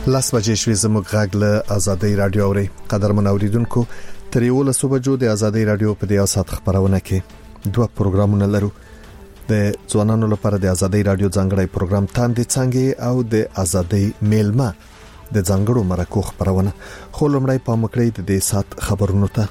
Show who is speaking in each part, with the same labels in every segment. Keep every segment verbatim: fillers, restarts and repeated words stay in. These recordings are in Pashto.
Speaker 1: لاس بجې شوې زموږ غږ له آزادۍ رادیو اوري. قدرمن اوریدونکو، تر یو لسو بجو د آزادۍ رادیو په دې سات خبرونه کې دوه پروګرامونه لرو. د ځوانانو لپاره د آزادۍ رادیو ځانګړی پروګرام تاندې څنګه او د آزادۍ میلمه د ځانګړو مرکو خبرونه. خو لمړی په مکړې د دې سات خبرونو ته.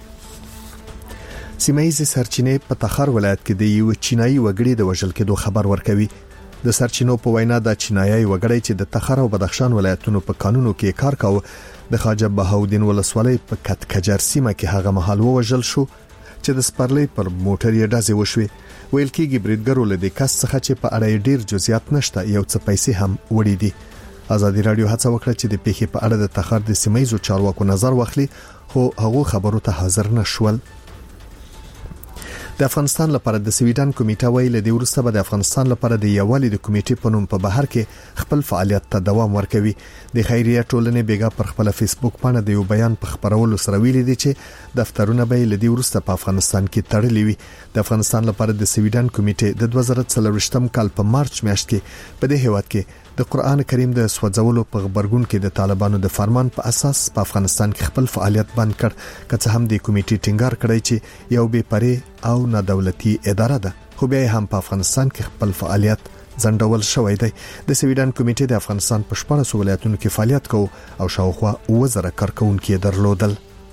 Speaker 1: سیمایي سرچینې په تخار ولایت کې د یو چینایي وګړي د وژل کېدو خبر ورکوي. د سرچینو په وینا د چینایي وګړي چې د تخار او بدخشان ولایتونو په قانونو کې کار کاوه د خواجه بهاودین ولسوالۍ په کټکجر سیمه کې هغه مهال وژل شو چې د سپرلۍ پر موټر یې ډزې وشوې. ویل کېږي بریدګرو له دې کس څخه چې په اړه ډیر جزئیات نشته یو څه پیسې هم وړي دي. آزادي رادیو هڅه وکړه چې د پیښې په اړه د تخار د سیمایي چارواکو نظر واخلي، خو هغه خبرو ته حاضر نشول. د افغانستان لپاره د سویډن کمیټه ویل د ورسته به د افغانستان لپاره د یووالي د کمیټې په نوم په بهر کې خپل فعالیت ته دوام ورکوي. د خیریه ټولنې بیګا پر خپل فیسبوک باندې د یو بیان په خبرولو سره ویلي دي چې دفترونه به ل دې ورسته په افغانستان کې تړلي وي. د افغانستان لپاره د سویډن کمیټې د دوه زره څلور کال په مارچ میاشت کې په دې هیواد کې د قرآن کریم د سوځولو په خبرګون کې د طالبانو د فرمان په اساس په افغانستان کې خپل فعالیت بند کړ. که څه هم د کمیټې ټینګار کړی چې یو بې پرې او نه دولتي اداره ده، خو بیا هم په افغانستان کې خپل فعالیت ځنډول شوی دی. د سویډن کمیټې د افغانستان په شپږ ولایتونو کې فعالیت کوي او شاوخوا وزره کارکونکو درلودل.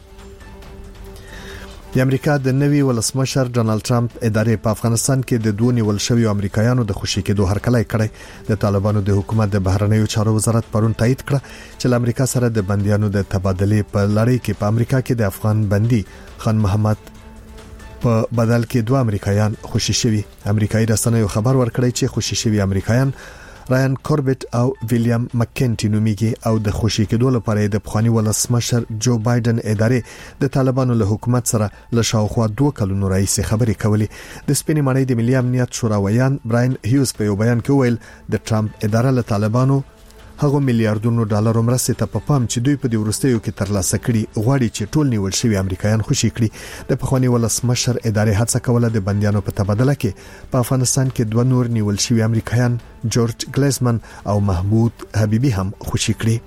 Speaker 1: د امریکا د نوي ولسمشر ډانلډ ټرمپ ادارې په افغانستان کې د دوه نیول شویو امریکایانو د خوشي کېدو هرکلی کړی. د طالبانو د حکومت د بهرنیو چارو وزارت پرون تایید کړ چې له امریکا سره د بنديانو د تبادله په لړۍ کې په امریکا کې د افغان بندي خان محمد په بدل کې دوه امریکایان خوشي شوي. امریکایي رسنیو خبر ورکړی چې خوشي شوي امریکایان رایان کوربټ او ویلیام مکینټي نومیږي او د خوشي کېدو لپاره د پخوانی ولسمشر جو بایدن ادارې د طالبانو له حکومت سره له شاوخوا دوه کلونو راهیسې خبرې کولې. د سپینې ماڼۍ د ملي امنیت شوراویان براین هیوز په یو بیان کې ویل د ټرمپ اداره له طالبانو هغه میلیارډونو ډالر مرستې ته په پام چې دوی په دې ورستیو کې ترلاسه کړي غواړي چې ټول نیول شوی امریکایان خوشي کړي. د پخوانی ولسمشر ادارې هڅه کوله د بنديانو په تبادله کې په افغانستان کې دوه نور نیول شوی امریکایان جورج گلیزمن او محمود حبیبی هم خوشي کړي.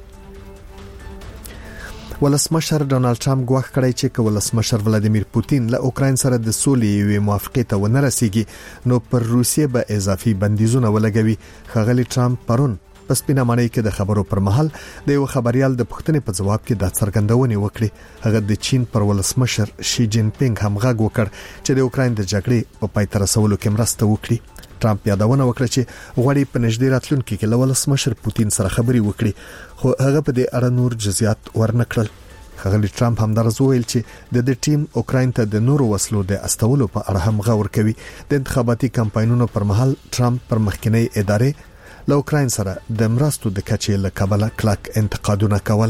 Speaker 1: ولسمشر ډانلډ ټرمپ غواړي کړی چې ولسمشر ولادیمیر پوتین له اوکراین سره د سولې یوې موافقې ته ونه رسیږي نو پر روسیې به اضافي بندیزونه ولګوي. خغلی ټرمپ پرون پس په نامه کې د خبرو پر مهال د یو خبريال د پښتنې په جواب کې د څرګندونې وکړي. هغه د چین پر ولسمشر شي جین پینګ هم غږ وکړ چې د اوکراین د جګړې په پای ته رسولو کې مرسته وکړي. ټرمپ یادونه وکړه چې غواړي په نږدې راتلونکي کې له ولسمشر پوتین سره خبري وکړي، خو هغه په دې اړه نور جزئیات ورنکړل. خغلی ټرمپ هم درز ویل چې د دې ټیم اوکراین ته د نورو وسلو د استولو په اړه هم غور کوي. د انتخاباتي کمپاینونو پر مهال ټرمپ پر مخکنی ادارې له اوکراین سره د مرستو د کچې له کبله کلک انتقادونه کول.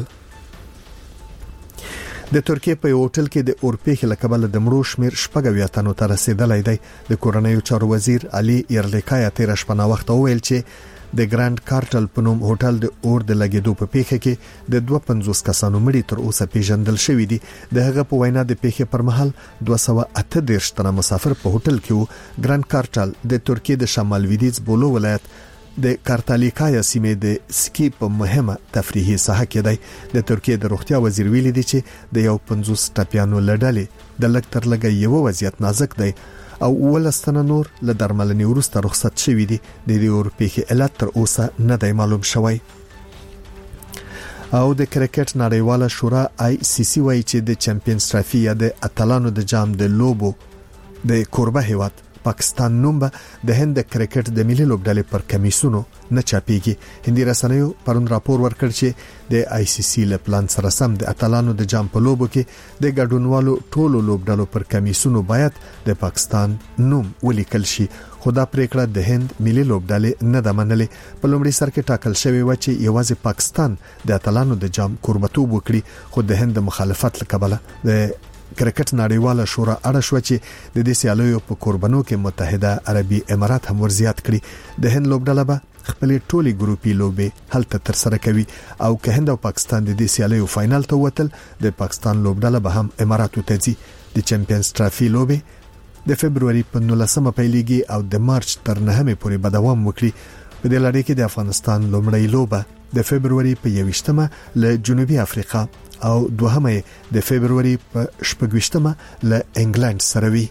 Speaker 1: د ترکیه په یو هوټل کې د اورپېخ له کبله د مړو شمیر شپږ تنو ته رسیدلی دی. د کورنیو چارو وزیر علي یرلیکایا تیر شپه نا وخت ویل چې د ګراند کارټل په نوم هوټل د اور د لګیدو په پیښه کې د دوه پنځوس کسانو مړي تر اوسه پیژندل شوی دي. د هغه په وینا د پیښې پر مهال دوه سوه اته دېرش تنه مسافر په هوټل کې وو. ګراند کارټل د ترکیه د شمال لویدیځ بولو ولایت د کارتالیکایا سیمې د سکی په مهمه تفریحي ساحه کې دی. د ترکیه د روغتیا وزیر ویلي دی چې د یو پنځوس ټپیانو لړلې د لک تر لګي یو وضعیت نازک دی او ولستنه نور له درملنې وروسته رخصت شوی دی. د دې اورپېخي علت تر اوسه نه دی معلوم شوی. او د کرکټ نړیواله شورا آی سی سی وايي چې د چمپیونز ټرافي یا د اتلانو د جام د لوبو د کوربه هیواد پاکستان نوم به د هند د کرکټ د ملي لوبډلې پر کمیسونو نه چاپیږي. هندي رسنیو پرون راپور ورکړ چې د آی سی سی له پلان سره سم د اتلانو د جام په لوبو کې د ګډونوالو ټولو لوبډلو پر کمیسونو باید د پاکستان نوم ولیکل شي. خدا پریکړه د هند ملي لوبډلې نه د منلې. په لومړي سر کې ټاکل شوی و چې یوازې پاکستان د اتلانو د جام کوربتوب وکړي، خو د هند مخالفت لکبله د کرکټ نړیواله شورا اړه شو چې د دې سیالیو په قربانو کې متحده عربي امارات هم ورزيات کړي. د هند لوبډله به خپل ټولي ګروپي لوبې هلته تر سره کوي او که هند او پاکستان د دې سیالیو فائنل ته وتل د پاکستان لوبډله به هم اماراتو ته ځي. د چمپیونز ټرافي لوبې د فبرवरी په نولسمه پیلېږي او د مارچ تر نهمه پورې به دوام وکړي. په دې لړۍ کې د افغانستان لومړی لوبه د فبرवरी په یویشتمه له جنوبي افریقا او دوهمه د فبرवरी په شپږویشتمه له انګلند سره وي.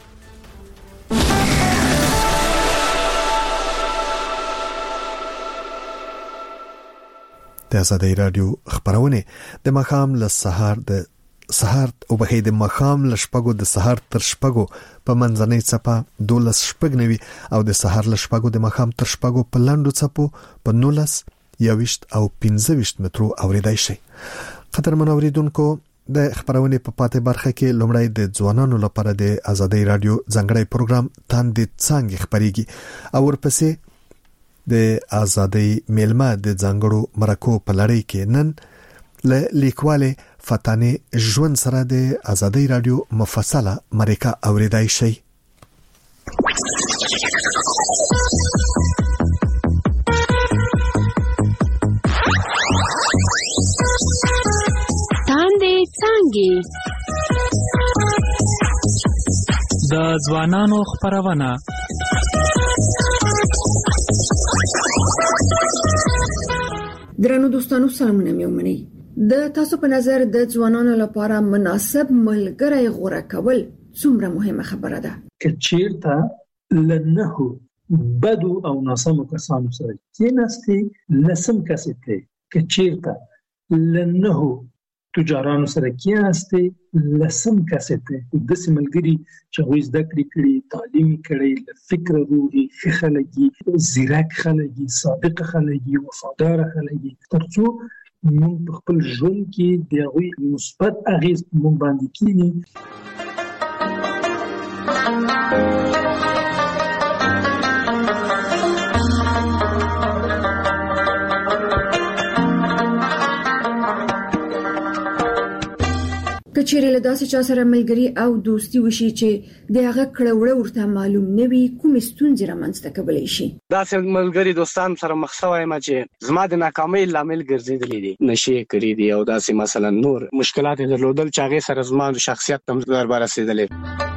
Speaker 1: د آزادۍ رادیو خبرونه د مخام له سهار د سهار او به د مخام له شپږو د سهار تر شپږو په منځنۍ څپه دولس شپږ نوي او د سهار له شپږو د مخام تر شپږو په لاندو څپو په نولس یويشت او پنځه ویشت مترو اوریدای شي. قدرمن اوریدونکو د خبرونه په پاتې برخه کې لومړی د ځوانانو لپاره د آزادۍ رادیو ځانګړی پروګرام تاندې څنګه خبريږي او ورپسې د آزادۍ میلمه د ځانګړو مرکو په لړۍ کې نن له لیکواله فتانه ژوند سره د آزادۍ رادیو مفصله مرکه اوریدای شي.
Speaker 2: تاندې څنګه
Speaker 3: د ځوانانو خبرونه
Speaker 4: درنو دوستانو سلامونه مې ومنئ. د تاسو په نظر د ځوانانو لپاره مناسب ملګری غوره کول څومره مهمه خبره ده؟
Speaker 5: که چیرته لنهو بدو او ناسمو کسانو سره کېناستې لسم کسې ته که چیرته لنهو تجارانو سره کېناستې لسم کسې ته د سیملګری چې وې زده کړې کړي تعلیم کړي فکر روحي خلګي زیرک خلګي صادق خلګي وفادار خلګي ترڅو موږ په خپل ژوند کې د هغوی مثبت اغیز موږ باندې کینی.
Speaker 4: کچېرې له داسې چا سره ملګری او دوستی وشي چې د هغه کړه وړه ورته معلوم نه وي، کوم ستونزې رامنځته کولی شي؟
Speaker 6: داسې ملګری دوستان سره مخ شوی ما چې زما د ناکامۍ لامل ګرځېدلی دي، نشي کړی دي او داسې مثلا نور مشکلات درلودل چې هغه سره زما د شخصیت تم ضرر رسیدلی.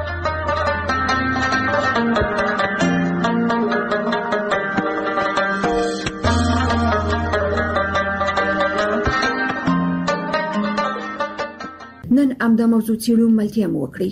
Speaker 4: نن امدا موضوع څیړو ملتیا مو وکړي.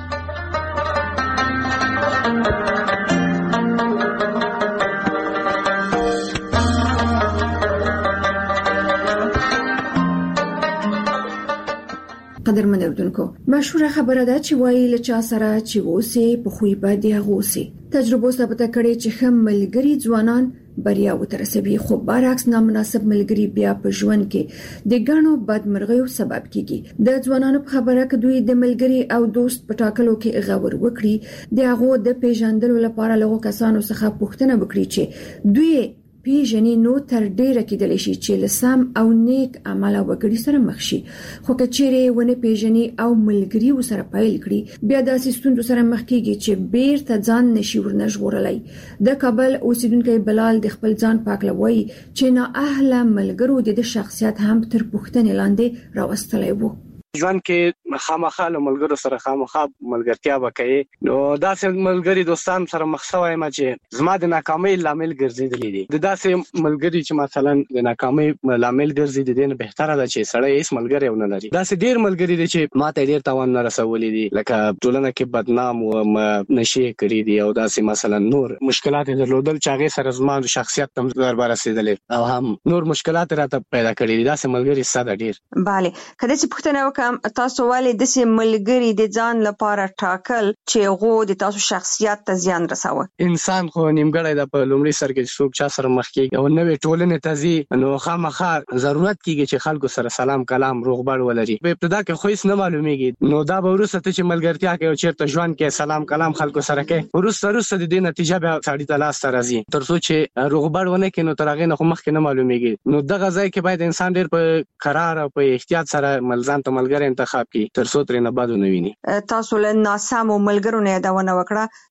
Speaker 4: قدرمن اوردونکو، مشهوره خبره ده چې وایي له چا سره چې اوسې په خوې باندې هغه اوسې. تجربه ثابته کړې چې ښه ملګري ځوانان بریا وترسوي، خو برعکس نامناسب ملګری بیا په ژوند کې د ګڼو بدمرغیو سبب کیږي. د ځوانانو په خبره کې دوی د ملګری او دوست په ټاکلو کې غور وکړي، د هغه د پیژندلو لپاره له کسانو څخه پوښتنه وکړي چې دوی پیژنې نو تر ډیره کېدلی شي چې لسم او نیک عمل وکړي سره مخ شي. خو که چیرې ونه پیژنې او ملګری وسره پیل کړي، بیا داسې ستونزو سره مخ کیږي چې بیرته ځان نشي ورنژغورلی. د کابل اوسیدونکی بلال د خپل ځان پاکلوي چې نه اهله ملګرو د شخصیت هم تر پوښتنې لاندې راوستلی وو.
Speaker 6: ژوند کې خامخا له ملګرو سره خامخا ملګرتیا وکړي، نو داسې ملګری دوستان سره مخ شوی ما چې زما د ناکامۍ لامل ګرځېدلی دي. د داسې ملګری چې مثلا د ناکامۍ لامل ګرځي، د دې نه بهتره ده چې سړی هیڅ ملګری ونه لري. داسې ډېر ملګري دي چې ما ته ډېر تاوان نه رسولی دي، لکه ټولنه کې بدنام وم، نشې کړي دي او داسې مثلا نور مشکلات درلودل چې هغې سره زما د شخصیت ته ضرر رسېدلی او هم نور مشکلات راته پیدا کړي دي. داسې ملګري سته ډېر.
Speaker 7: بله، که داسې پوښتنه وکړم تاسو ولې داسې ملګري د ځان لپاره ټاکل چې هغه د تاسو شخصیت ته زیان رسوي؟ انسان
Speaker 6: خو نیمګړی ده، په لومړي سر کې څوک چا سره مخ کېږي او نوې ټولنې ته ځي، نو خامخا ضرورت کېږي چې خلکو سره سلام کلام روغبړ ولري. په ابتدا کې خو هیڅ نه معلومیږي، نو دا به وروسته ته چې ملګرتیا کوي او چېرته ژوند کې سلام کلام خلکو سره کوي، وروسته وروسته د دې نتیجه بیا سړي ته لاسته راځي. تر څو چې روغبړ ونه کړي نو تر هغې نه خو مخکې نه معلومیږي. نو دغه ځای کې باید انسان ډېر په قرار او په احتیاط سره ځان ته ملګری انتخاب کړي تر څو ترې نه بد ونه ویني.
Speaker 7: تاسو له ناسمو ملګرو نه یادونه وکړه،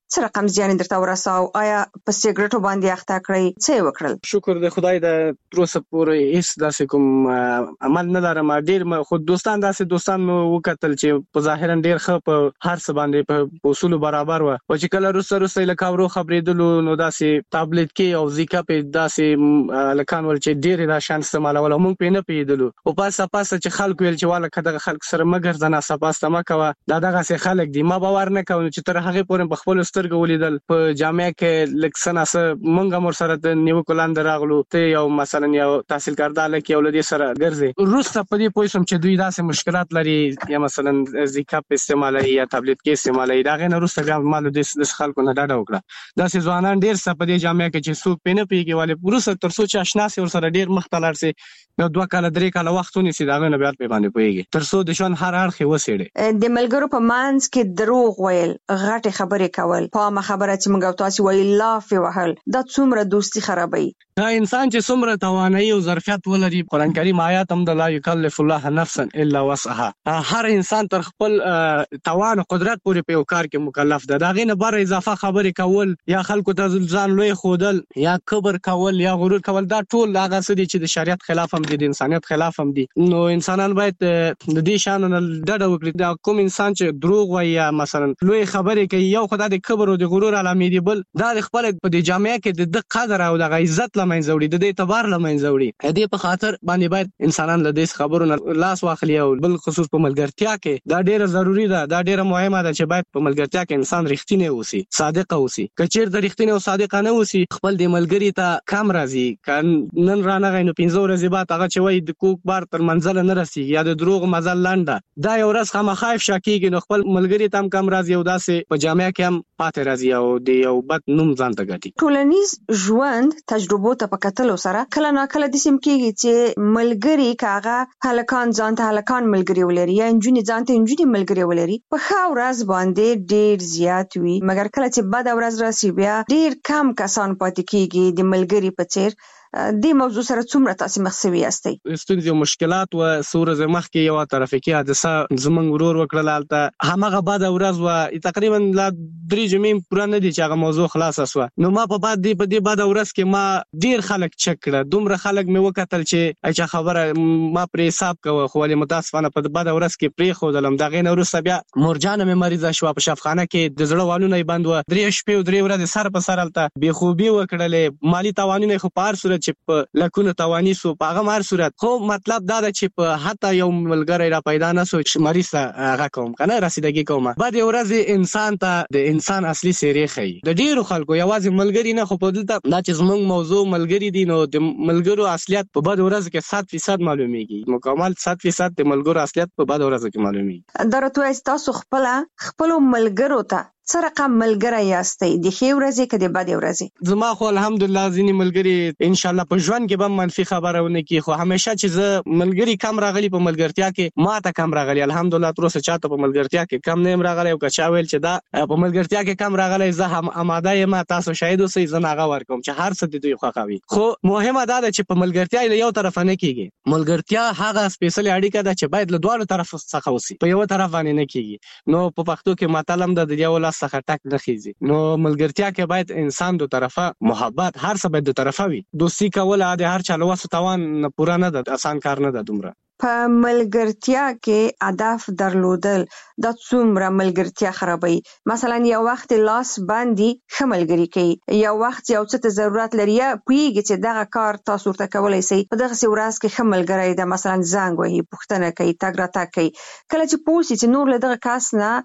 Speaker 7: څه رقم زیان درته ورساو؟ آیا په سیګریټو باندې اخته کړی؟ څه وکړل؟
Speaker 6: شکر د خدای د تروسه پورې هیڅ داسې کوم عمل نه لرم. ډیر خو دوستان داسې دوستان مو وکتل چې په ظاهرا ډیر ښه په هر څه باندې په اصول برابر و، او چې کله روسه روسه لکه ورو خبرېدلو نو داسې تابلیت کې او زیکا په داسې لکان ول چې ډیر دا شان استعمالول، موږ په نه پیدلو او پاسه پاسه چې خلک ویل چې والا کده خلک سره مګر ځنه سپاسته ما کوه دا دغه سه خلک دي. ما باور نه کوم چې تر هغه پورې په خپل سترګو ولیدل په جامع کې لکسنه سره مونږه مر سره نیو کلاند راغلو ته یو مثلا یو تحصیل کاردار کې ولدي سره ګرځي روسه په دې پوه سم چې دوی داسې مشکلات لري یا مثلا زیکا په استعمالي یا تابلیت کې استعمالي دا غنه روسه بیا مال د خلکو نه ډاډه وکړه. داسې ځوانان ډیر څه په دې جامع کې چې څوک پینې پیږي والے روسه تر څو چې آشنا سي ور سره ډیر مختلر سي نو دوه کال درې کال وختونه سي دا غنه بیا په باندې پويږي تر څو د شون هر اړخ وسېړي.
Speaker 7: د ملګرو په مانس کې دروغ ویل، غټه خبرې کول، په ما خبره چې موږ تاسو ویل لاف وهل، دا څومره دوستي خرابوي.
Speaker 6: دا انسان چې څومره توانایي او ظرفیت ولري، قرآن کریم آیات هم د لا یکلف الله نفسا الا وسعها، هر انسان تر خپل توان او قدرت پورې په یو کار کې مکلف ده. دا غینه بار اضافه خبرې کول یا خلکو ته ځان لوی خودل یا کبر کول یا غرور کول دا ټول هغه څه دي چې د شریعت خلاف هم دي، د انسانیت خلاف هم دي. نو انسانان باید د دې شان نه ډډه وکړي. دا کوم انسان چې دروغ وایي یا مثلا لوی خبرې کوي، یو خدای د کبر او د غرور علامه دی، بل دا د خپل په دې جامعه کې د قدر او د عزت لمنځه وړي، د دې اعتبار لمنځه وړي. دې په خاطر باندې باید انسانان له دې خبرو نه لاس واخلي او بل خصوص په ملګرتیا کې دا ډیره ضروری ده، دا ډیره مهمه ده چې باید په ملګرتیا کې انسان رښتینی اوسي، صادق اوسي. کچیر د رښتینی او صادق نه اوسي، خپل د ملګری ته کم راځي، کان نن رانه غینو پنځه ورځې بعد هغه چې وای د کوک بار تر منزل نه رسي یا د دروغ مزل لنډه، دا یو ورځ خامخا افشا کیږي. نو خپل ملګری ته هم کم راځي او داسې په جامعه کې هم پاتې راځي او د یو بد نوم ځان ته ګټي.
Speaker 7: ټولنیز ژوند تجربو ته په کتلو سره کله نا کله د سیم کېږي چې ملګری کاغه هلکان ځان ته هلکان ملګری ولري یا انجونی ځان ته انجونی ملګری ولري، په ښه ورځ باندې ډیر زیات وي، مګر کله چې بد ورځ راسي بیا ډیر کم کسان پاتې کېږي د ملګری په څیر. د موضوع سره څومره تاسو مخ سوي یاستئ؟
Speaker 6: ستونزې او مشکلات و سورز مخ کې یو ترافیکي حادثه زمنګ ورور وکړل، البته همغه بعد ورځ و تقریبا لا درې جمعې پوره نه دي چې هغه موضوع خلاص اسوه. نو ما په بعد دی په دې بعد ورځ کې ما ډیر خلک چک کړه، دومره خلک مې وکتل چې اچھا خبره ما پرې حساب کوه، خو ولې متاسفانه په بعد ورځ کې پرې خودلم. دا غینه وروسته بیا مورجانه مې مریضه شو په شفاخانه کې، د زړه والونه یې بند و، درې شپې او درې ورځې سر په سر الته بې خوبي وکړلې، مالی تاوانونه خو په هر صورت چې په لکونه توانی سو په هغه مار صورت. خو مطلب دا ده چې په حتی یو ملګری را پیدا نه سو چې مریض ته هغه کوم کنه رسیدګي کومه. بعد ورځ انسان ته د انسان اصلي سیری خي، د ډیرو خلکو یوازې ملګری نه خو په دلته دا چې زموږ موضوع ملګری دي، نو د ملګرو اصلیت په بعد ورځ کې صد فیصد معلومیږي، مکمل صد فیصد د ملګرو اصلیت په بعد ورځ کې معلومیږي.
Speaker 7: درته تاسو خپل خپل ملګرو ته څه رقم ملګری یاستئ، د ښې ورځې که د بدې ورځې؟
Speaker 6: زما خو الحمدلله ځینې ملګري ان شاء الله په ژوند کې به منفي خبره ونه کړي، خو همیشه چې زه ملګري کم راغلي په ملګرتیا کې ما ته کم راغلي، الحمدلله تر اوسه چاته په ملګرتیا کې کم نه یم راغلی. او که چا ویل چې دا په ملګرتیا کې کم راغلی زه هم آماده یم، تاسو شاهد اوسئ، زه هغه ورکوم چې هر څه د دوی خوښوي. خو مهمه دا ده چې په ملګرتیا له یو طرفه نه کېږي، ملګرتیا هغه سپیشل اړیکه ده چې باید له دواړو طرفو څخه وسي، په یو طرف باندې نه کېږي. نو په پښتو کې متل هم ده د یو لاس څخه ټک نه خېږي. نو ملګرتیا کې باید انسان دو طرفه محبت هر څه باید دو طرفه وي، دوستي کول د هر چا له وسه توان نه پوره نه ده، آسان کار نه ده دومره.
Speaker 7: په ملګرتیا کې هدف درلودل دا څومره ملګرتیا خرابوي؟ مثلا یو وخت لاس باندې ښه ملګري کوي، یو وخت یو څه ته ضرورت لري یا پوهیږي چې دغه کار تاسو ورته کولی شئ، په دغسې ورځ کې ښه ملګری ده، مثلا زنګ وهي، پوښتنه کوي، تګ راتګ کوي، کله چې پوه شي چې نور له دغه کس نه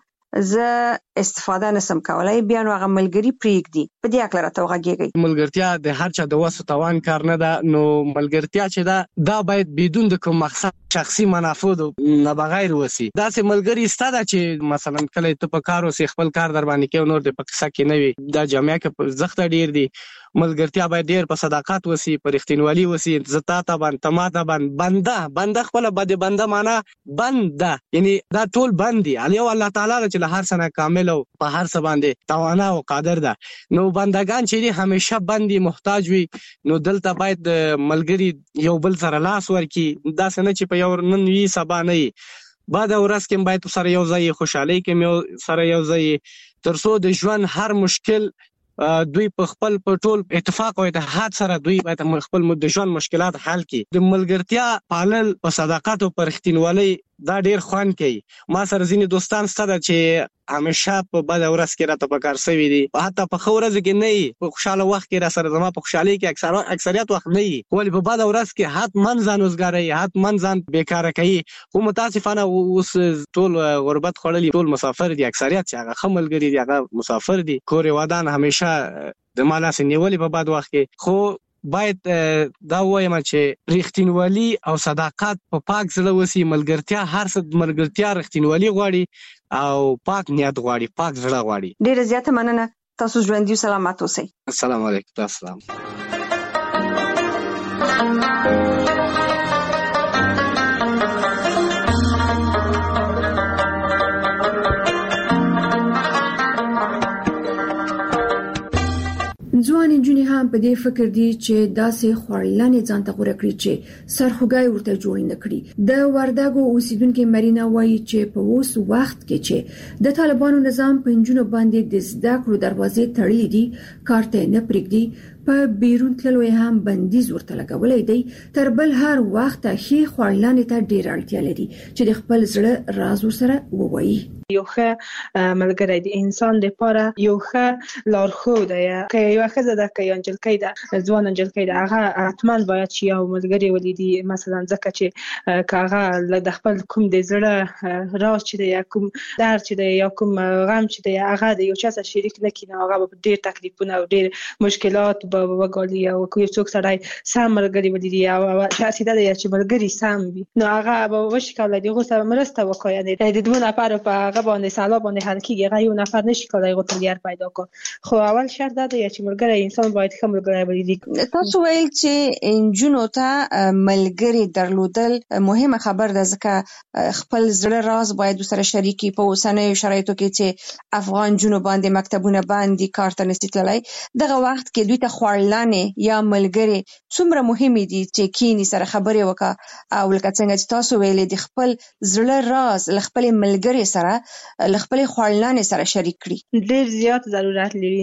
Speaker 7: زه استفاده نسم کولای، بیا نو هغه ملګری پرېږدي. په دې هکله راته وغږېږئ.
Speaker 6: ملګرتیا د هر چا د وسو توان کار نه ده، نو ملګرتیا چې ده دا باید بدون د کوم مقصد شخصي منافع نه بغیر وسی. داسې ملګری ستا ده چې مثلا کله ته په کار اوسې خپل کار در باندې کوي، نور د په قصه کې نه وي، دا جامعه کې زښته ډیر دي. ملګرتیا باید ډیر په صداقت وسی، په رښتینولي وسی، زتا ته باندې تما ته باندې بنده بنده خپل بده بنده معنا بنده، یعنی دا ټول بندي علی الله تعالی چې له هر څه کامل او په هر څه باندې توانا او قادر ده. نو بندگان چې دي همیشه بندي محتاج وي، نو دلته باید ملګری یو بل سره لاس ورکي، دا څنګه چې په یو نن وی سبا نه بعد ورځ کې باید سره یو ځای خوشحالي کې مې سره یو ځای ترڅو د ژوند هر مشکل دوی په خپل په ټول اتفاق او اتحاد سره دوی باید خپل د ژوند مشکلات حل کړي. د ملګرتیا پالل په صداقت او پر رښتینولۍ دا ډیر خوان کوي. ما سره ځینې دوستان ستاسو چې همیشه په بد ورځ کې راته پکار سوي دي، حتی په خو ورځ کې نه وي، په خوشاله وخت کې را سره زما په خوشحالي کې اکثر اکثریت وخت نه وي، ولی په بد ورځ کې حتمن ځان وزګاري، حتمن ځان بیکاره کوي. خو متاسفانه اوس ټول غربت خړلي، ټول مسافر دي، اکثریت چې هغه خملګری دي هغه مسافر دي، کور ودان همیشه د مالا سي نیولې په بد وخت کې. خو باید دا وایم چې رښتینولي او صداقت په پاک زړه وسی. ملګرتیا هر څه ملګرتیا رښتینولي غواړي او پاک نیت غواړي، پاک زړه غواړي.
Speaker 7: ډیره زیاته مننه. تاسو ژوندي او سلامات اوسئ.
Speaker 6: السلام علیکم. السلام.
Speaker 4: ځوان نجونې هم په دې فکر دي چې داسې خورلانې ځان ته غوړه کړي چې سرخوږی ورته جوړ نه کړي. د وردګو اوسیدونکو مرینا وایي چې په اوس وخت کې چې د طالبانو نظام په نجونو باندې د زده کړو دروازې تړلې دي، کارته نه پرېږدي، په بیرون تللو هم بندیز ورته لګولې دی. تر بل هر وخت هي خورلانې ته ډیر اړتیا لري چې د خپل زړه راز ورسره ووایي.
Speaker 2: یو ښه ملګری د انسان لپاره یو ښه لارښود دی. که یو ښځه ده که یو نجلۍ ده، ځوان نجلۍ ده، هغه حتما باید چې یو ملګری ولیدي. مثلا ځکه چې که هغه د خپل کوم د زړه راز چې دی یا کوم درد چې دی یا کوم غم چې دی هغه د یو چا سره شریک نه کړي، نو هغه به ډېر تکلیفونه او ډېر مشکلات به وګالي. او که یو څوک سړی سم ملګری ولیدي او شخصیت دی چې ملګری سم وي، نو هغه به وشي کولی د هغو سره مرسته وکړي. یعنې د دوه نفرو په هغه باندې سلا باندې حل کېږي، هغه یو نفر نشي کولی هغو ته لار پیدا کړي. خو اول شرط دا دی چې ملګری انسان باید ښه ملګری ولیدي.
Speaker 7: تاسو ویل چې نجونو ته ملګری درلودل مهمه خبر ده، ځکه خپل زړه راز باید سره شریکي. په اوسنیو شرایطو کې چې افغان نجونو باندې مکتبونه باندې کار ته نشي تللی، دغه وخت کې دوی ته خورلانې یا ملګری څومره مهمې دي چې کینی سره خبرې وکړه، او لکه څنګه چې تاسو ویلې د خپل زړه راز له خپل ملګری سره له خپل خورلانې سره شریک کړي.
Speaker 2: ډېر زیات ضرورت لري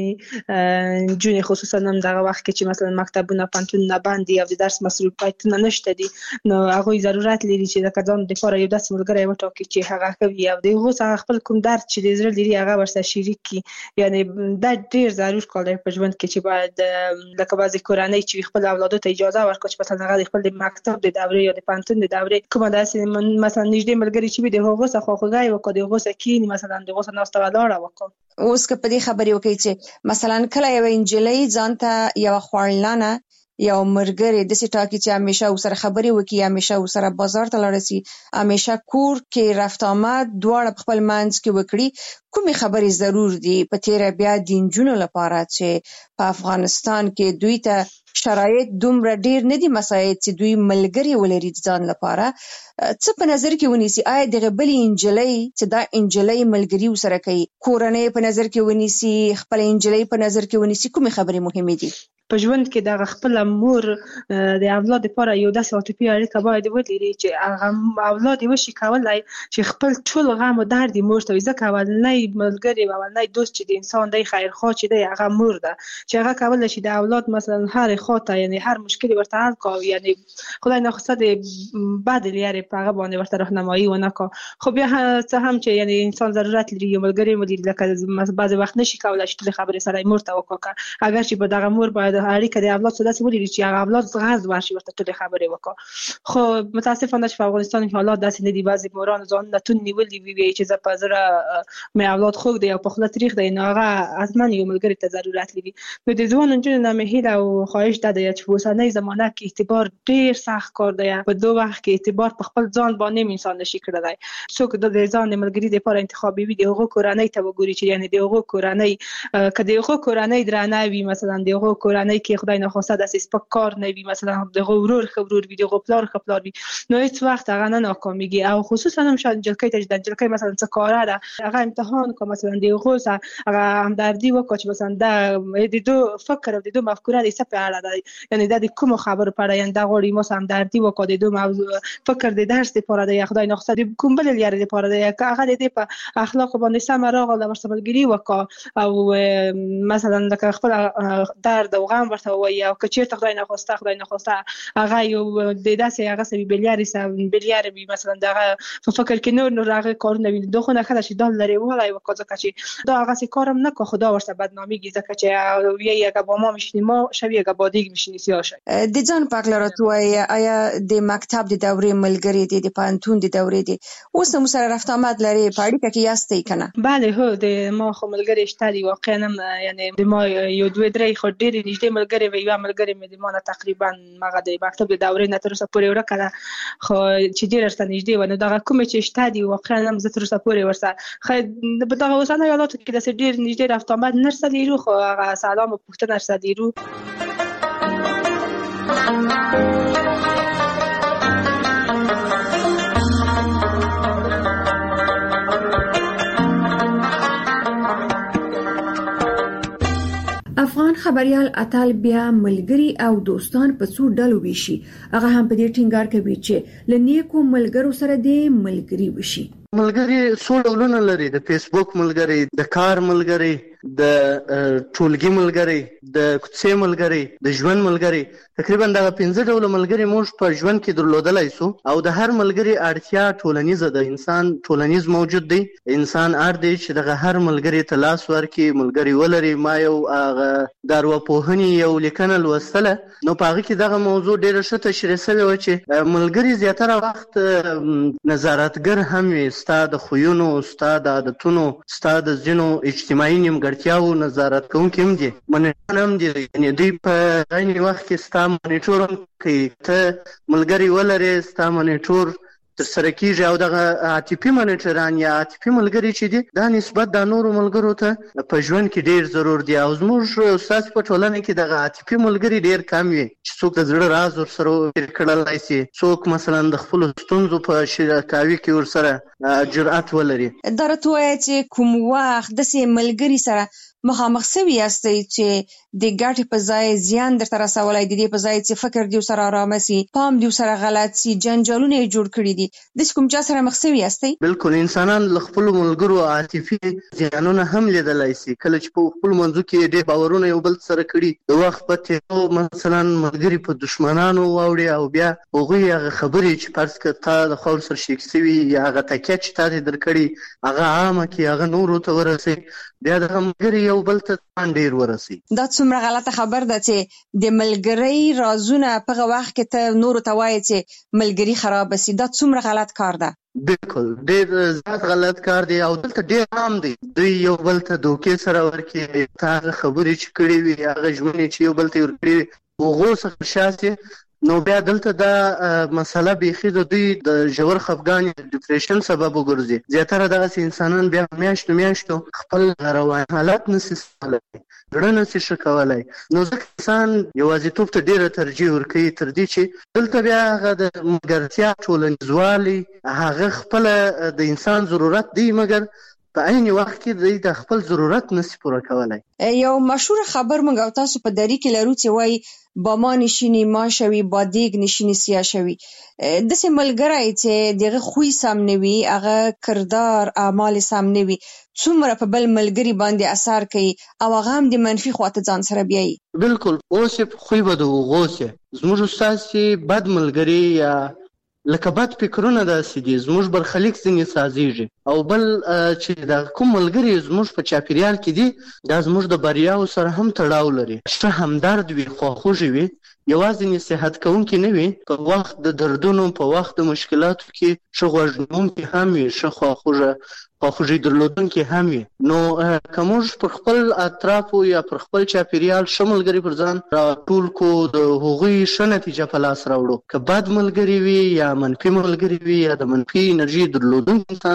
Speaker 2: نجونې، خصوصا هم دغه وخت کې چې مثلا مکتبونه پوهنتونونه بند دي او د درس مصروفیتونه نشته دي، نو هغوی ضرورت لري چې د ځان دپاره یو داسې ملګری وټاکي چې هغه ښه وي او د هغو څخه خپل کوم درد چې د زړه لري هغه ورسره شریک کړي. یعنې دا ډېر ضرور کار دی په ژوند کې چې باید لکه بعضې کورنۍ چې خپل اولادو ته اجازه ورکړي چې مثلا هغه د خپل د مکتب د دورې یا د پوهنتون د دورې کومه داسې مثلا نږدې ملګري چې وي د هغو څخه خواخوږی وکړي، د هغو سره کښېني، مثلا د هغو سره ناسته ولاړه وکړي.
Speaker 7: اوس که په دې خبرې وکړئ چې مثلا کله یوه نجلۍ ځان ته یوه خورلانه یو ملګری داسې ټاکي چې همیشه ورسره خبرې وکړي، همیشه ورسره بازار ته لاړه شي، همیشه کور کې رفت آمد دواړه په خپل منځ کې وکړي، کومې خبرې ضرور دي؟ په تیره بیا د نجونو لپاره چې په افغانستان کې دوی ته شرایط دومره ډیر نه دي مساعد چې دوی ملګری ولري ځان لپاره، څه په نظر کې ونیسي؟ آیا دغه بلې نجلۍ چې دا نجلۍ ملګري ورسره کوي، کورنۍ په نظر کې ونیسي، خپل نجلۍ په نظر کې ونیسي، کومې خبرې مهمې دي؟
Speaker 2: په ژوند کې دغه خپل مور د اولاد لپاره یو داسې عاطفي اړیکه باید ولري چې هغه اولاد یې وشي کولی چې خپل ټول غم او درد یې مور ته وي. ځکه اولنی ملګری او اولنی دوست چې د انسان دی خیرخواه چې دی هغه مور ده، چې هغه کولی شي د اولاد مثلا هرې خوا ته یعنې هر مشکل ورته حل کړي، یعنې خدای ناخواسته د بد لارې په هغه باندې ورته راهنمایي ونه کړي. خو بیا څه هم چې یعنې انسان ضرورت لري یو ملګری ولري، لکه بعضې وخت نشي کولی چې ټولې خبرې سره یې مور ته وکړي، اگر چې به دغه مور باید اړیکه د اولاد سره داسې ولري چې هغه اولاد زغرض ورشي ورته ټولې خبرې وکړي. خو متاسفانه چې په افغانستان کې حالات داسې نه دي، بعضې موران ځانونه توند نیولي وي چې زه په زړه مې اولاد خوږ دی او په خوله تریخ دی، نو هغه حتما یو ملګري ته ضرورت لري. نو د ځوان نجونو نه مې هیله او خواهش دا دی چې په اوسنۍ زمانه کې اعتبار ډېر سخت کار دی. په دو وخت کې اعتبار په خپل ځان باندې انسان نشي کړلی. څوک د ځان د ملګري لپاره انتخابوي د هغو کورنۍ ته وګوري چې یعنې د هغو کورنۍ که د هغو کورنۍ درانه وي، مثلا د هغو کورنۍ کورنۍ کې خدای نه خواسته د سپک کار نه وي، مثلا د غورور خبرور وي، د غپلار خپلار وي، نو هیڅ وخت هغه نه ناکامیږي. او خصوصا هم شاید جلکې ته د جلکې مثلا څه کار ده هغه امتحان کو مثلا دی غوسه هغه همدردی وکړي چې مثلا د د دو فکر او د دو مفکوره د څه په اړه ده، یعنی د کوم خبر په اړه یعنی د غوړي مو همدردی وکړي د دو موضوع فکر د درس لپاره د خدای نه خواسته کوم بل لري لپاره د هغه د په اخلاق باندې سم راغله د ورسملګری وکړه او مثلا د خپل درد او غم ورته وایي او کچیر ته خدای نه خواسته خدای نه خواسته هغه یو د داسې هغه سوي بلیاري سم بلیاري به مثلا دغه فکر کې نور نور هغه کار نه ویل دوه نه خلاص دال لري ولای وکړه چې دا هغه سي کارم نه کو خدا ورته بدنامي ځکه چې یی هغه با ما میشنی ما شوی هغه با دیګ میشنی سیاشه
Speaker 7: د ځان پاکلراتوي آیا د مکتب د دورې ملګری دي د پانتون د دورې دي اوس هم سره رفت آمد لري پاړی کې یاستئ کنه؟
Speaker 2: بله هو د ما خو ملګری شته دی واقعا یعنی د ما یو دوه درې خو ډېر نږدې ملګری وي یو ملګری مې د ما تقریبا مغه د مکتب د دورې نه تر اوسه پورې ورکړه خو چې ډېر ورته نږدې و نو دغه کوم چې شته دی واقعا هم زه تر اوسه پورې ورسره خو په دغه اوسنۍ حالاتو کې داسې ډېر نږدې رفت آمد نرسه دیرو خو هغه سلام او پوښتنه نرسه دیرو.
Speaker 4: افغان خبريال اتل بیا ملګری او دوستان په څو ډلو ویشي هغه هم په دې ټینګار کوي چې لنیکو ملګرو سره دې ملګری وشي.
Speaker 8: ملګری څو ډولونه لري، د فیسبوک ملګری، د کار ملګری، د ټولګي ملګری، د کوڅې ملګری، د ژوند ملګری. تقریبا دا پنځه ډول ملګری موږ په ژوند کې درلودلای سو او د هر ملګری اړتیا ټولنیزه ده. انسان ټولنیز موجود دی، انسان اړ دی چې دغه هر ملګری ته لاس ورکړي، ملګری ولري. ما یو هغه د ارواپوهنې یو لیکنه لوستله نو په هغه کې دغه موضوع ډېره ښه تشریح شوې وه چې ملګري زیاتره وخت نظارتګر هم وي، ستا د خویونو، ستا د عادتونو، ستا د ځینو اجتماعي نیمګړتیاوو نظارت کوونکي هم دي، منیټور هم دي. یعنې دوی په عین وخت کې ستا منیټور هم کوي. ته ملګري ولرې ستا منیټور ترسره کیږي او دغه عاطفي منیټران یا عاطفي ملګري چې دي دا نسبت د نورو ملګرو ته په ژوند کې ډېر ضرور دي او زموږ ستاسو په ټولنه کې دغه عاطفي ملګري ډېر کم وي چې څوک د زړه راز ورسره شریک کړلی شي، څوک مثلا د خپلو ستونزو په شریکاوي کې ورسره جرأت ولري.
Speaker 7: دا راته ووایه چې کوم وخت داسې ملګري سره مخامخ سوي یاستئ چې د ګټې په ځای زیان درته رسولی، د دې په ځای چې فکر دې ورسره ارامه سي، پام دې ورسره غلط سي، جنجالونه یې جوړ کړي دي، داسې کوم چا سره مخ سوي یاستئ؟
Speaker 8: بلکل انسانان له خپلو ملګرو عاطفي زیانونه هم لیدلی سي. کله چې په خپلو منځو کې ډېر باورونه یو بل سره کړي، د وخت په تېرو مثلا ملګري په دښمنانو واوړي او بیا هغوی هغه خبرې چې فرض کړه تا د خوا ورسره شریک سوي یا هغه تکیه چې تا دې درکړي هغه عامه کړي، هغه نورو ته ورسوي، بیا دغه ملګري یو بل ته ډېر ورسي. دا
Speaker 7: څومره غلطه خبر ده چې د ملګرۍ رازونه په هغه وخت کې ته نورو ته وایې چې ملګري خراب سي. دا څومره غلط کار ده.
Speaker 8: بالکل ډېر زیات غلط کار دی او دلته ډېر عام دی. دوی یو بل ته دوکې سره ورکړي، تا هغه خبرې چې کړې وي، هغه ژمنې چې یو بل ته یې ورکړې وي، هغو څخه شاسې نو بیا دلته دا مسله بیخي د دوی د ژور خفګان یا ډیپریشن سبب وګرځي. زیاتره دغسې انسانان بیا میاشتو میاشتو خپل رواني حالت نسي سمولی، زړه نسي ښه کولی. نو ځکه انسان یوازیتوب ته ډېره ترجیح ورکوي تر دې چې دلته بیا هغه د ملګرتیا ټولنیزوالی هغه خپله د انسان ضرورت دی مګر په عین وخت کې دوی د خپل ضرورت نسي پوره کولی.
Speaker 7: یو مشهور خبر موږ او تاسو په دری کې لرو چې وایي با ما نشینی ما شوي، با دیګ نشینی سیا شوي. داسې ملګری چې دغه خوی سم نه وي، هغه کردار اعمال سم نه وي، څومره په بل ملګري باندې اثر کوي او هغه هم د منفي خواته ځان سره بیایي.
Speaker 8: بالکل اوس یې خوی به د هغو سي. زموږ ستاسې بد ملګري یا لکه بد فکرونه داسې دي زموږ برخلیک ځینې سازیږي او بل چې د کوم ملګري زموږ په چاپیریال کې دي دا زموږ د بریاو سره هم تړاو لري. ښه همدرد وي، خواخوږي وي، یوازې نصیحت کوونکي نه وي، په وخت د دردونو په وخت د مشکلاتو کې ښه غوږ نیونکي هم وي، ښه خواخوږه خواخوږي درلودونکي هم وي. نو که موږ پر خپل اطرافو یا پر خپل چاپیریال ښه ملګري پر ځان راټول کړو د هغوی ښه نتیجه په لاس راوړو. که بد ملګري وي یا منفي ملګري وي یا د منفي انرژي درلودونکي انسانان مو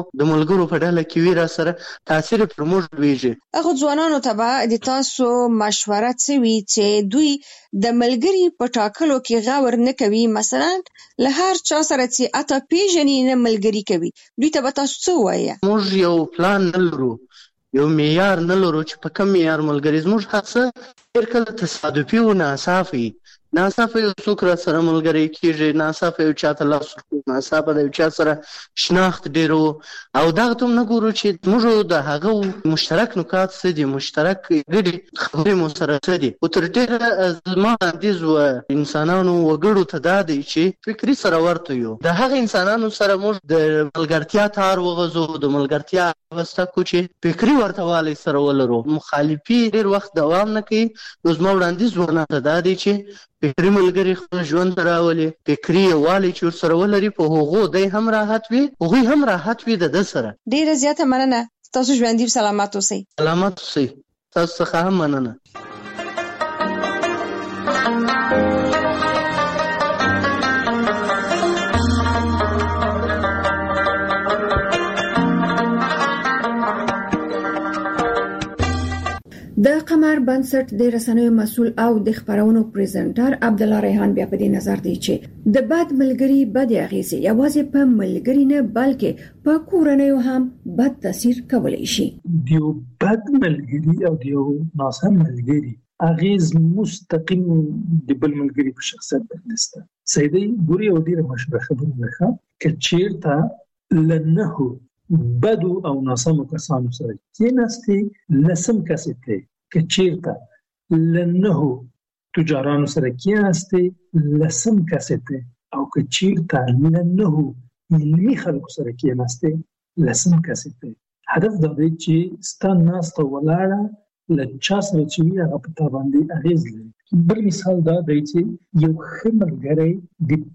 Speaker 8: د ملګرو په ډله کې وي را سره تاثیر پر موږ ویږي.
Speaker 7: هغه ځوانانو ته به د تاسو مشوره څه وي چې دوی د ملګري په ټاکلو کې غور نه کوي؟ مثلا له هر چا سره چې اته پیژنې نه ملګري کوي، دوی ته به تاسو څه وایي؟
Speaker 8: موږ یو پلان نه لرو، یو معیار نه لرو چې په کوم معیار ملګري. زموږ هر څه ډېر کله تصادفي او ناڅاپي ناڅاپه یو څوک را سره ملګری کېږي، ناڅاپه یو چا ته لاس ورکوو، ناڅاپه د یو چا سره شناخت ډېر و او دغه ته هم نه ګورو چې موږ د هغه مشترک نکات څه دي، مشترک ګډې خبرې مو سره څه دي. خو تر ډېره زما وړاندیز و انسانانو وګړو ته دا دی چې فکري سره ورته یو، د هغه انسانانو سره موږ د ملګرتیا تار وغځو، د ملګرتیا وسته کو چې فکري ورته والی سره ولرو. مخالفي ډېر وخت دوام نه کوي. نو زما وړاندیز ورنه ته دا دی چې فکري ملګري خپل ژوند ته راولي، فکري یووالی چې ورسره ولري، په هغو دی هم راحت وي، هغوی هم راحت وي د ده سره.
Speaker 7: ډېره زیاته مننه. تاسو ژوندي سلامت اوسئ.
Speaker 8: سلامت اوسئ. تاسو څخه هم مننه.
Speaker 4: د قمر بنسټ د رسنیو مسؤل او د خبرونو پریزنټر عبدالله ریحان بیا په دې نظر دی چې د بد ملګری بد اغیزه یوازې په ملګری نه بلکې په کورنیو هم بد تاثیر کولی شي.
Speaker 5: دیو بد ملګری او دیو ناسم ملګری اغیز مستقیم د بل ملګری په شخصیت باندې سیدی ګوري او ډیره مشهور خبره ده چې چیرته لنه بدو او ناسم کسانو سره کېناستي، لسم کس ته که چیرته لنه تجارانو سره کېناستي، لسم کس ته او که چیرته لنه علمي خلکو سره کېناستي، لسم کس ته. هدف دا دی چې ستا ناسته ولاړه له چا سره چې وي هغه په تا باندې اغېز لري. بل مثال دا دی چې یو ښه ملګری د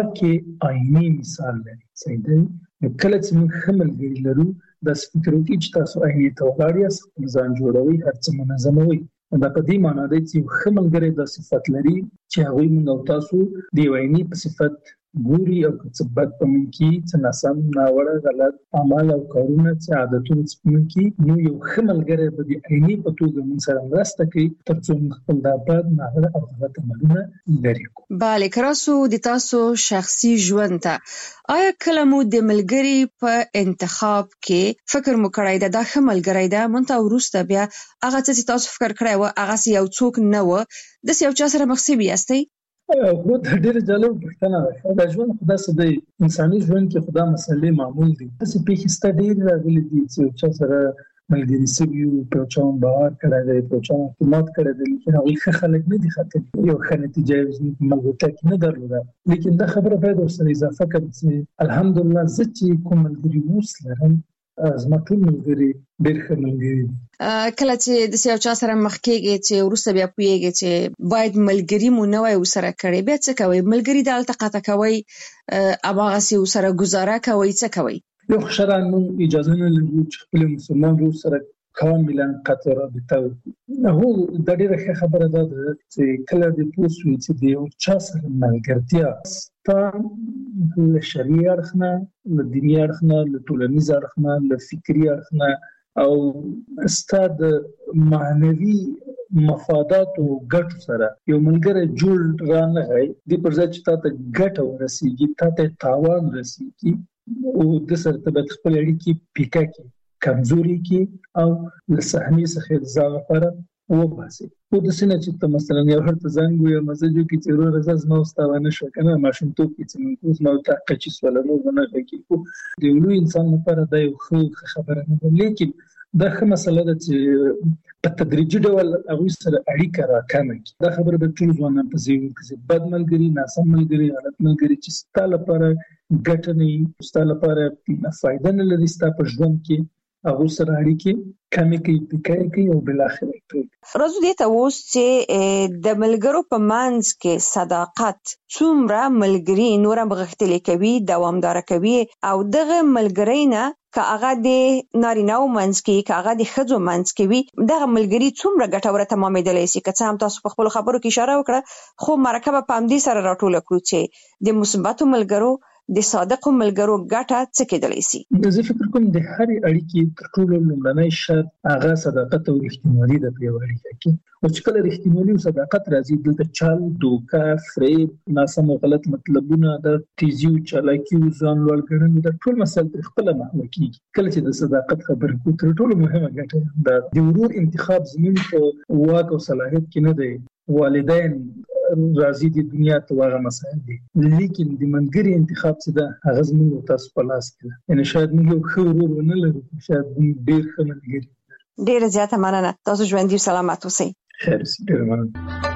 Speaker 5: پاکې آینې مثال لري. صحیح دی. نو کله چې موږ ښه ملګري لرو داسې فکر وکړئ چې تاسو آینې ته ولاړ یاست، خپل ځان جوړوئ، هر څه منظموئ. دا په دې معنا دی چې یو ښه ملګری دا صفت لري چې هغوی موږ او تاسو د یو آینې په صفت ګوري او که څه بد په موږ کې، څه ناسم ناوړه غلط اعمال او کارونه، څه عادتونه چې په موږ کې، نو یو ښه ملګری به د آینې په توګه موږ سره مرسته کوي تر څو موږ خپل دا بد ناوړه او غلط عملونه لرې کړو.
Speaker 7: بله، که راسو د تاسو شخصي ژوند ته، آیا کله مو د ملګري په انتخاب کې فکر مو کړی ده دا ښه ملګری ده، منتها وروسته بیا هغه څه چې تاسو فکر کړی و هغسې یو څوک نه و، داسې یو چا سره مخ شوي یاستئ؟
Speaker 5: خو دا ډېره جالبه پوښتنه ده. دا ژوند خو داسې دی، انساني ژوند کې خو دا مسلې معمول دي. داسې پېښې سته ډېرې راغلي دي چې یو چا سره ملګري شوي وو، په یو چا باور کړی دی، په یو چا اعتماد کړی دی، لیکن هغوی ښه خلک نه دي ختلي، یو ښه نتیجه یې په ملګرتیا کې نه درلوده. لیکن دا خبره باید ورسره اضافه کړم چې الحمدلله زه چې کوم ملګري اوس لرم، زما ټول ملګري ډېر ښه ملګري دي.
Speaker 7: کله چې د یو چا سره مخ کېږي چې وروسته بیا پوهېږي چې باید ملګري مو نه وای ورسره کړی، بیا څه کوئ؟ ملګري دلته قطع کوئ، هماغسې ورسره ګزاره کوئ، څه کوئ؟
Speaker 5: یو شرعاً موږ اجازه نه لرو چې خپل مسلمان ورور سره کاملا قطع رابطه وکړو. هو دا ډېره ښه خبره ده چې کله دې پوه شوې چې د یو چا سره ملګرتیا ستا له شرعي اړخ نه، له دیني اړخ نه، له ټولنیز اړخ نه، له فکري اړخ نه او ستا د معنوي مفاداتو ګټو سره یو ملګری جوړ رانغی، دې پر ځای چې تا ته ګټه ورسېږي، تا ته تاوان رسېږي، او د سره ته باید خپل اړیکې پیکه کړي، کمزوري کړي او له صحنې څخه د ځان لپاره وباسي. خو داسې نه چې ته مثلا یو هر ته زنګ ووایې مسج وکړي چې وروره زه زما او ستا ونه شوه، که نه ماشومتوب کې چې موږ اوس ما او تا قچي شوله، نور به نه غږېږي. خو د یو لوی انسان لپاره دا یو ښه خبره نه ده. لیکن دا ښه مسله ده چې په تدریجي ډول هغوی سره اړیکه راکمه کړي. دا خبره به ټول ځوانان په ذهن کې چې بد ملګري، ناسم ملګري، غلط ملګري چې ستا لپاره ګټه نه وي، ستا لپاره فایده نه لري ستا په ژوند کې، هغو سره اړیکې کمې کوي، پیکه کوي او بالاخره یې پرېږدي.
Speaker 7: راځو دې ته اوس چې د ملګرو په منځ کې صداقت څومره ملګري نور هم غښتلي کوي، دوامداره کوي، او دغه ملګري نه که هغه د نارینه‌و منځ کې، که هغه د ښځو منځ کې وي، دغه ملګري څومره ګټوره تمامېدلی شي. که څه هم تاسو په خپلو خبرو کې اشاره وکړه، خو مرکه به په همدې سره راټوله کړو چې د مثبتو ملګرو د صادقو ملګرو ګټه څه کېدلی شي؟
Speaker 5: زه فکر کوم د هر اړیکې تر ټولو لومړنی شرط هغه صداقت او رښتینولي ده په یو اړیکه کې. او چې کله رښتینولي او صداقت راځي دلته چل، دوکه، فریب، ناسم او غلط مطلبونه، د تیزی او چالاکي او ځان لوړ ګڼل د ټول مسل خپل محو کیږي. کله چې د صداقت خبره کوو تر ټولو مهمه ګټه ده د ورور انتخاب زموږ په واک او صلاحیت کې نه دی. والدین راځي د دنیا ته واغه مسایل دي، لیکن د منګري انتخاب څه ده هغه زموږ تاسو په لاس کې ده. یعنی شاید موږ یو ښه ورور نه لرو، شاید ډېر ښه منګري.
Speaker 7: ډېر زیاته مننه. تاسو ژوندي سلامت اوسئ.
Speaker 5: خیر سي. ډېر مننه.